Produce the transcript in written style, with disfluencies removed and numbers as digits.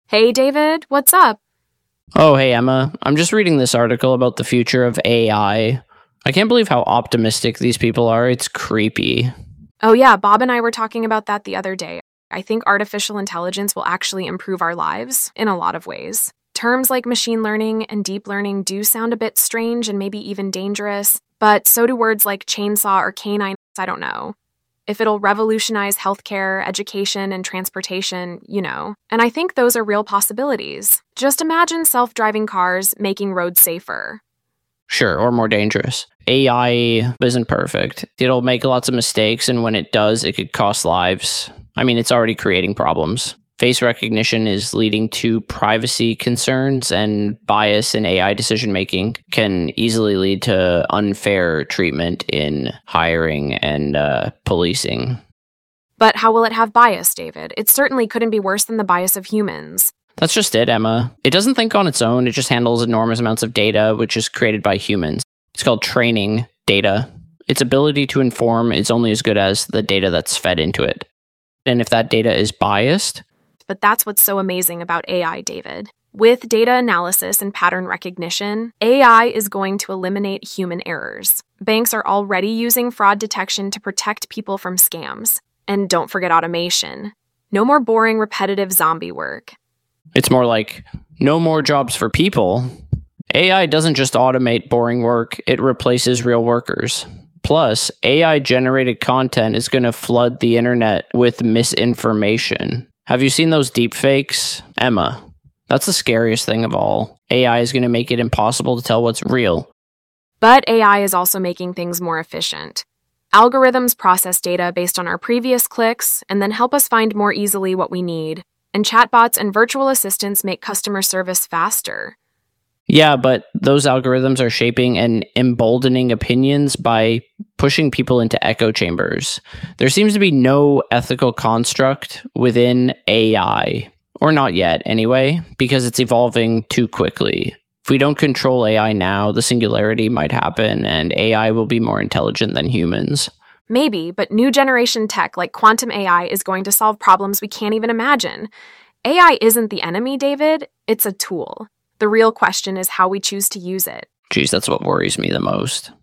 Hey, David, what's up? Oh, hey, Emma. I'm just reading this article about the future of AI. I can't believe how optimistic these people are. It's creepy. Oh, yeah, Bob and I were talking about that the other day. I think artificial intelligence will actually improve our lives in a lot of ways. Terms like machine learning and deep learning do sound a bit strange and maybe even dangerous, but so do words like chainsaw or canine. I don't know. If it'll revolutionize healthcare, education, and transportation, And I think those are real possibilities. Just imagine self-driving cars making roads safer. Sure, or more dangerous. AI isn't perfect. It'll make lots of mistakes, and when it does, it could cost lives. I mean, it's already creating problems. Face recognition is leading to privacy concerns, and bias in AI decision-making can easily lead to unfair treatment in hiring and policing. But how will it have bias, David? It certainly couldn't be worse than the bias of humans. That's just it, Emma. It doesn't think on its own. It just handles enormous amounts of data, which is created by humans. It's called training data. Its ability to inform is only as good as the data that's fed into it. And if that data is biased... But that's what's so amazing about AI, David. With data analysis and pattern recognition, AI is going to eliminate human errors. Banks are already using fraud detection to protect people from scams. And don't forget automation. No more boring, repetitive zombie work. It's more like, no more jobs for people. AI doesn't just automate boring work, it replaces real workers. Plus, AI-generated content is going to flood the internet with misinformation. Have you seen those deepfakes? Emma, that's the scariest thing of all. AI is going to make it impossible to tell what's real. But AI is also making things more efficient. Algorithms process data based on our previous clicks and then help us find more easily what we need. And chatbots and virtual assistants make customer service faster. Yeah, but those algorithms are shaping and emboldening opinions by pushing people into echo chambers. There seems to be no ethical construct within AI, or not yet anyway, because it's evolving too quickly. If we don't control AI now, the singularity might happen and AI will be more intelligent than humans. Maybe, but new generation tech like quantum AI is going to solve problems we can't even imagine. AI isn't the enemy, David. It's a tool. The real question is how we choose to use it. Geez, that's what worries me the most.